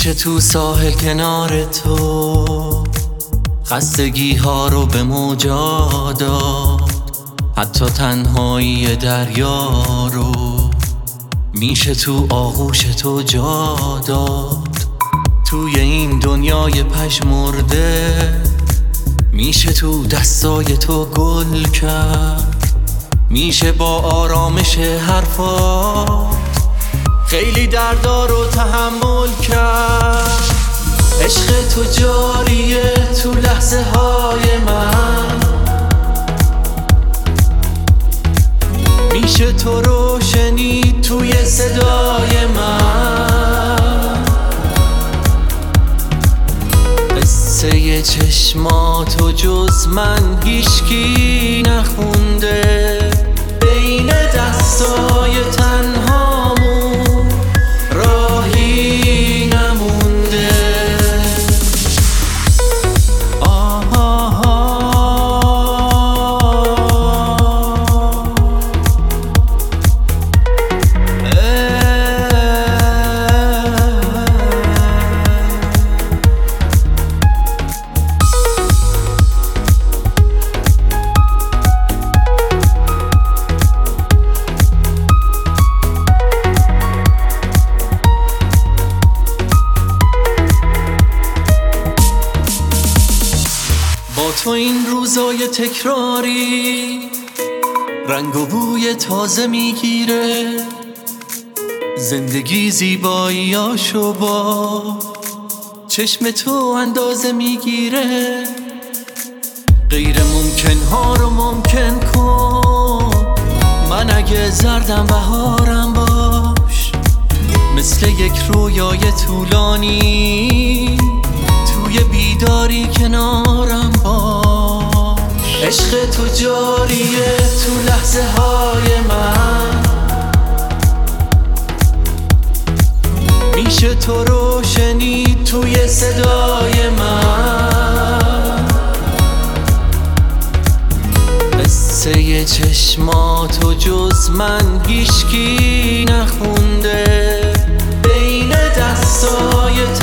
میشه تو ساحل کنار تو خستگی ها رو به موجا داد، حتی تنهایی دریا رو میشه تو آغوش تو جا داد. توی این دنیای پژمرده میشه تو دستای تو گل کرد، میشه با آرامش حرفات خیلی دردا رو تحمل کرد. عشق تو جاریه تو لحظه های من، میشه تو روشنی توی صدای من. قصه چشماتو جز من هیچکی نخونده، بین دستای تنهامون راهی نمونده. با تو این روزای تکراری رنگ و بوی تازه میگیره، زندگی زیباییاشو با چشم تو اندازه میگیره. غیر ممکن ها رو ممکن کن، من اگه زردم بهارم باش، مثل یک رویای طولانی توی بیداری کنارم باش. عشق تو جاریه تو لحظه های من، میشه تو روشنی توی صدای من. قصه چشماتو جز من هیچکی نخونده، بین دستای